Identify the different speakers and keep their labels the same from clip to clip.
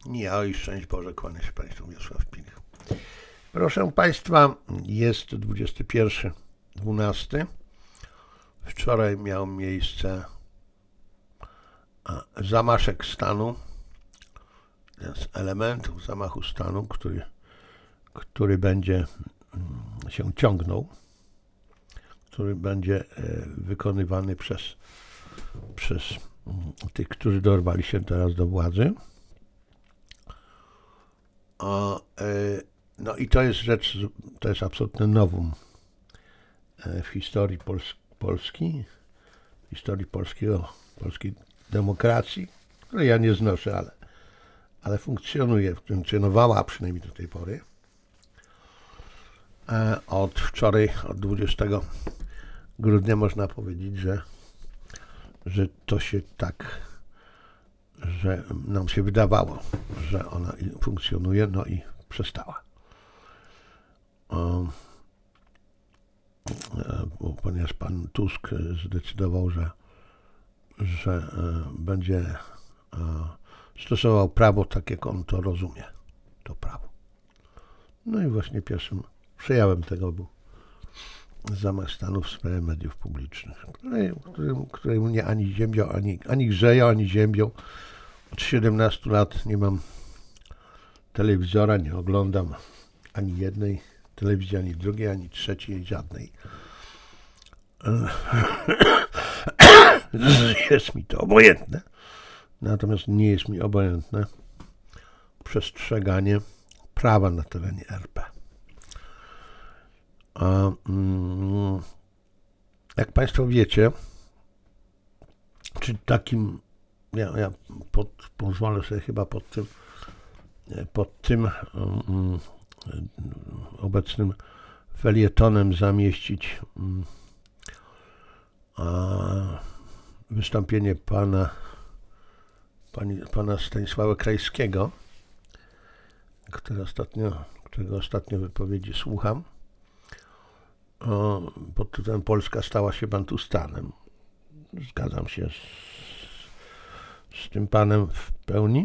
Speaker 1: Ja i szczęść Boże, kłania się Państwu Wiesław Pilch. Proszę Państwa, jest 21.12. Wczoraj miał miejsce zamaszek stanu, jeden z elementów zamachu stanu, który będzie się ciągnął, który będzie wykonywany przez tych, którzy dorwali się teraz do władzy. No i to jest rzecz, to jest absolutne novum w historii Polski, w historii polskiej demokracji, której ja nie znoszę, ale funkcjonowała przynajmniej do tej pory. Od wczoraj, od 20 grudnia można powiedzieć, że to się tak, że nam się wydawało, że ona funkcjonuje, no i przestała. Ponieważ pan Tusk zdecydował, że będzie stosował prawo tak, jak on to rozumie, to prawo. No i właśnie pierwszym przejawem tego był zamach stanu w sprawie mediów publicznych, której mnie ani ziemią, ani grzeją, ani ziemią. Od 17 lat nie mam telewizora, nie oglądam ani jednej telewizji, ani drugiej, ani trzeciej, żadnej. Jest mi to obojętne. Natomiast nie jest mi obojętne przestrzeganie prawa na terenie RP. Jak Państwo wiecie, czy takim, ja pozwolę sobie chyba pod tym obecnym felietonem zamieścić wystąpienie pana Stanisława Krajskiego, którego ostatnio wypowiedzi słucham, pod tytułem Polska stała się Bantustanem. Zgadzam się z tym panem w pełni.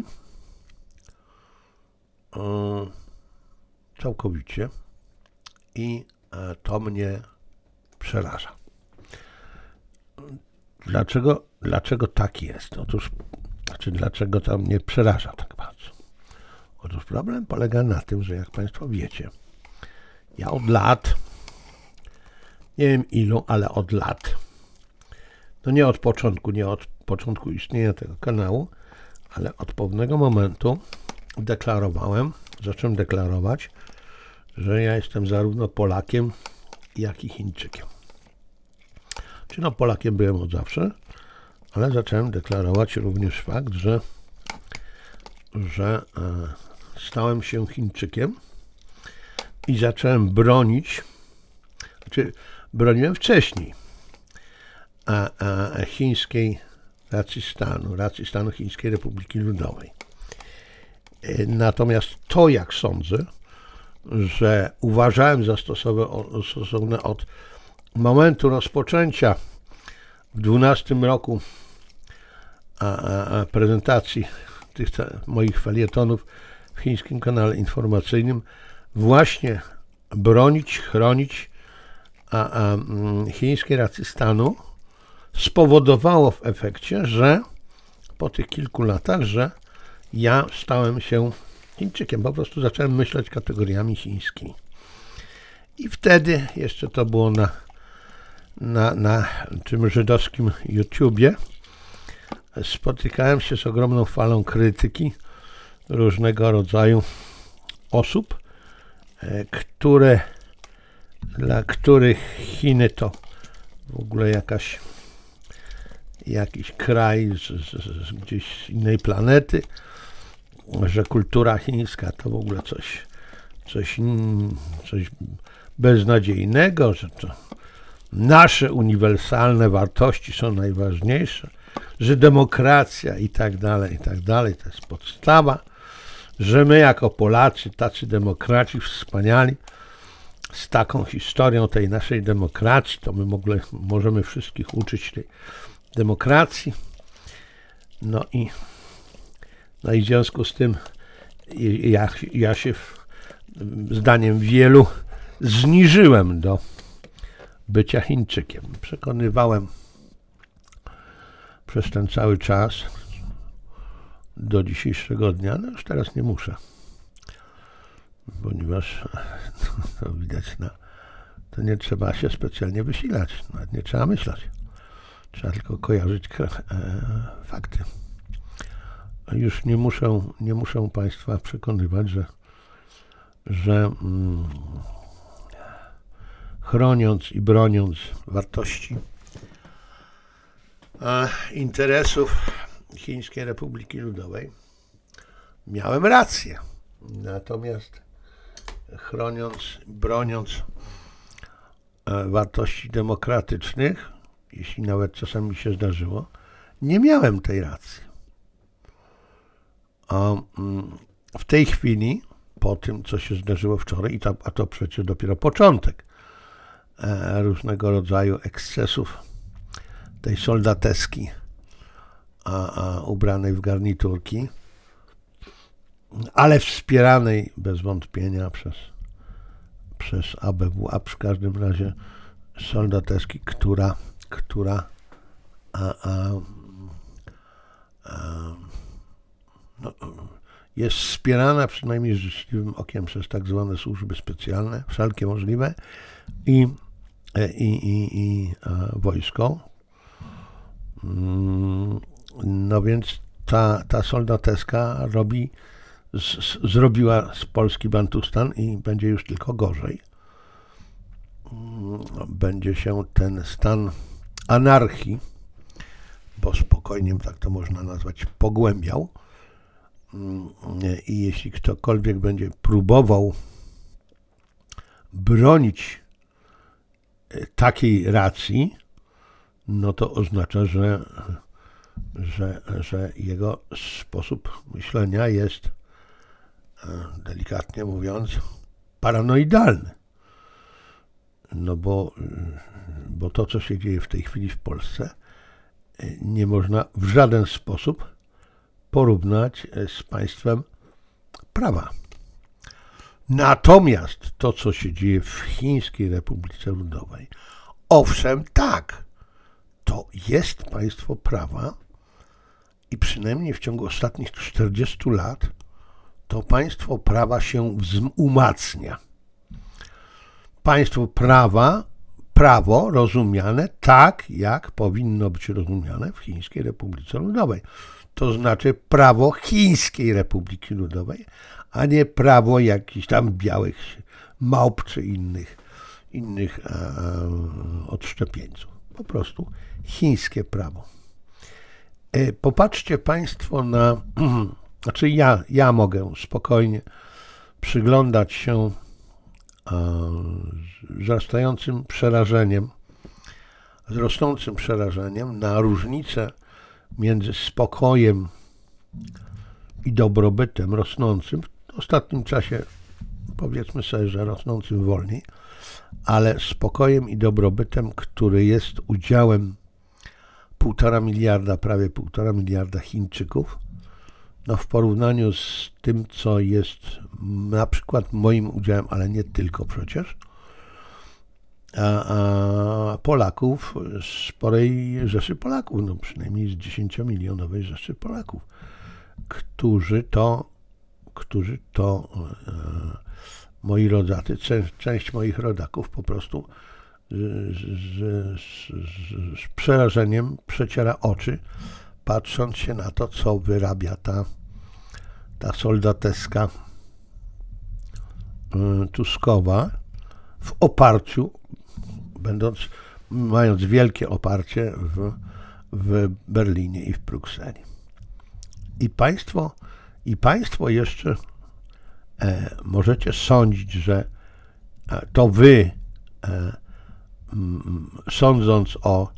Speaker 1: Całkowicie. I to mnie przeraża. Dlaczego tak jest? Dlaczego to mnie przeraża tak bardzo? Otóż problem polega na tym, że jak Państwo wiecie, ja od lat, nie wiem ilu, ale od lat, no nie od początku istnienia tego kanału, ale od pewnego momentu zacząłem deklarować, że ja jestem zarówno Polakiem, jak i Chińczykiem. Polakiem byłem od zawsze, ale zacząłem deklarować również fakt, że stałem się Chińczykiem i zacząłem broniłem wcześniej chińskiej racji stanu Chińskiej Republiki Ludowej. Natomiast to, jak sądzę, że uważałem za stosowne od momentu rozpoczęcia w 12 roku prezentacji tych moich felietonów w chińskim kanale informacyjnym, właśnie bronić, chronić chińskiej racji stanu, spowodowało w efekcie, że po tych kilku latach, że ja stałem się Chińczykiem. Po prostu zacząłem myśleć kategoriami chińskimi. I wtedy, jeszcze to było na tym żydowskim YouTubie, spotykałem się z ogromną falą krytyki różnego rodzaju osób, dla których Chiny to w ogóle jakiś kraj z gdzieś z innej planety, że kultura chińska to w ogóle coś beznadziejnego, że to nasze uniwersalne wartości są najważniejsze, że demokracja i tak dalej, to jest podstawa, że my jako Polacy, tacy demokraci wspaniali, z taką historią tej naszej demokracji, to my możemy wszystkich uczyć tej demokracji. No i w związku z tym ja się zdaniem wielu zniżyłem do bycia Chińczykiem. Przekonywałem przez ten cały czas do dzisiejszego dnia, no już teraz nie muszę, ponieważ to widać, to nie trzeba się specjalnie wysilać, nawet nie trzeba myśleć, trzeba tylko kojarzyć fakty. Już nie muszę Państwa przekonywać, że chroniąc i broniąc wartości interesów Chińskiej Republiki Ludowej, miałem rację. Natomiast chroniąc, broniąc wartości demokratycznych, jeśli nawet czasami mi się zdarzyło, nie miałem tej racji. A w tej chwili, po tym, co się zdarzyło wczoraj, a to przecież dopiero początek różnego rodzaju ekscesów tej soldateski, ubranej w garniturki, ale wspieranej bez wątpienia przez ABW, a przy każdym razie soldateski, która jest wspierana przynajmniej z życzliwym okiem przez tak zwane służby specjalne, wszelkie możliwe i wojsko. No więc ta soldateska zrobiła z Polski Bantustan i będzie już tylko gorzej. Będzie się ten stan anarchii, bo spokojnie tak to można nazwać, pogłębiał. I jeśli ktokolwiek będzie próbował bronić takiej racji, no to oznacza, że jego sposób myślenia jest, delikatnie mówiąc, paranoidalny. No bo to, co się dzieje w tej chwili w Polsce, nie można w żaden sposób porównać z państwem prawa. Natomiast to, co się dzieje w Chińskiej Republice Ludowej, owszem, tak, to jest państwo prawa i przynajmniej w ciągu ostatnich 40 lat to państwo prawa się umacnia. Państwo prawa, prawo rozumiane tak, jak powinno być rozumiane w Chińskiej Republice Ludowej. To znaczy prawo Chińskiej Republiki Ludowej, a nie prawo jakichś tam białych małp czy innych odszczepieńców. Po prostu chińskie prawo. Popatrzcie Państwo na... Znaczy ja mogę spokojnie przyglądać się z rosnącym przerażeniem na różnicę między spokojem i dobrobytem rosnącym, w ostatnim czasie powiedzmy sobie, że rosnącym wolniej, ale spokojem i dobrobytem, który jest udziałem prawie 1,5 miliarda Chińczyków, no w porównaniu z tym, co jest na przykład moim udziałem, ale nie tylko przecież, a Polaków, sporej rzeszy Polaków, no przynajmniej z 10-milionowej rzeszy Polaków, którzy to moi rodacy, część moich rodaków po prostu z przerażeniem przeciera oczy, patrząc się na to, co wyrabia ta soldateska Tuskowa w oparciu, mając wielkie oparcie w Berlinie i w Brukseli. I państwo jeszcze możecie sądzić, że to wy, sądząc o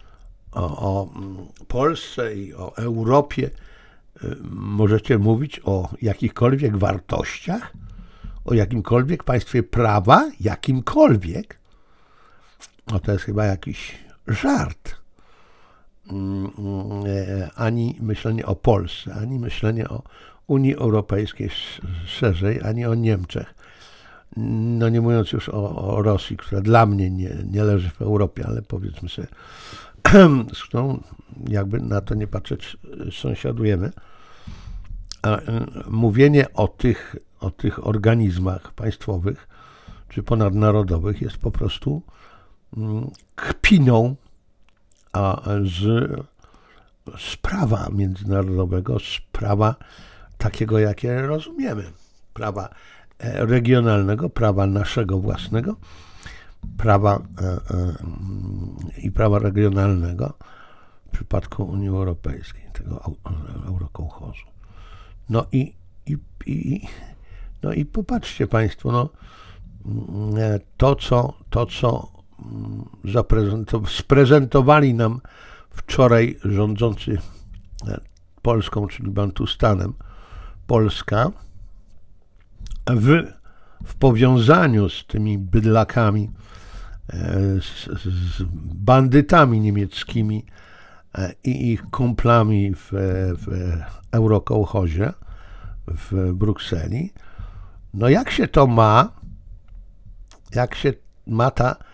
Speaker 1: Polsce i o Europie, możecie mówić o jakichkolwiek wartościach, o jakimkolwiek państwie prawa, jakimkolwiek. No to jest chyba jakiś żart. Ani myślenie o Polsce, ani myślenie Unii Europejskiej szerzej, ani o Niemczech. No nie mówiąc już o Rosji, która dla mnie nie leży w Europie, ale powiedzmy sobie, z którą jakby na to nie patrzeć sąsiadujemy. A mówienie o tych organizmach państwowych czy ponadnarodowych jest po prostu z prawa międzynarodowego, z prawa takiego, jakie rozumiemy. Prawa regionalnego, prawa naszego własnego, prawa i prawa regionalnego w przypadku Unii Europejskiej, tego eurokołchozu. No i popatrzcie Państwo, to co sprezentowali nam wczoraj rządzący Polską, czyli Bantustanem, Polska, w powiązaniu z tymi bydlakami, z bandytami niemieckimi i ich kumplami w eurokołchozie w Brukseli. No jak się ma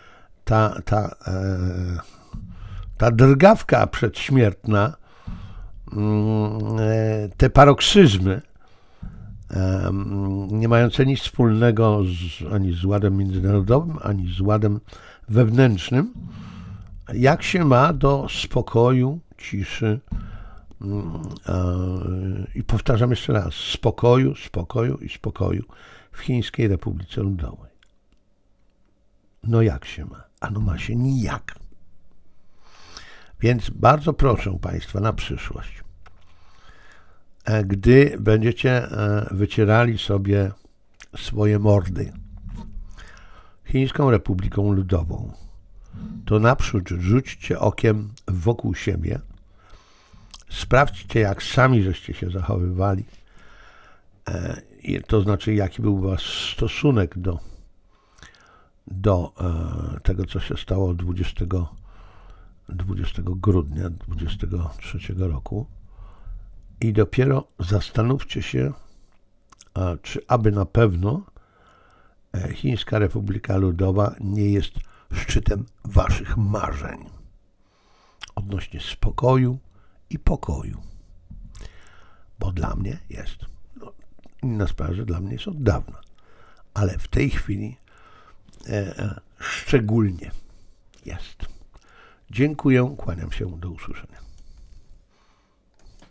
Speaker 1: ta drgawka przedśmiertna, te paroksyzmy, nie mające nic wspólnego ani z ładem międzynarodowym, ani z ładem wewnętrznym, jak się ma do spokoju, ciszy i powtarzam jeszcze raz, spokoju i spokoju w Chińskiej Republice Ludowej. No jak się ma? Ano ma się nijak. Więc bardzo proszę Państwa na przyszłość, gdy będziecie wycierali sobie swoje mordy Chińską Republiką Ludową, to naprzód rzućcie okiem wokół siebie, sprawdźcie, jak sami żeście się zachowywali, to znaczy, jaki był wasz stosunek do tego, co się stało 20 grudnia 23 roku i dopiero zastanówcie się, czy aby na pewno Chińska Republika Ludowa nie jest szczytem waszych marzeń odnośnie spokoju i pokoju. Bo dla mnie jest. Inna sprawa, że dla mnie jest od dawna. Ale w tej chwili szczególnie jest. Dziękuję, kłaniam się, do usłyszenia.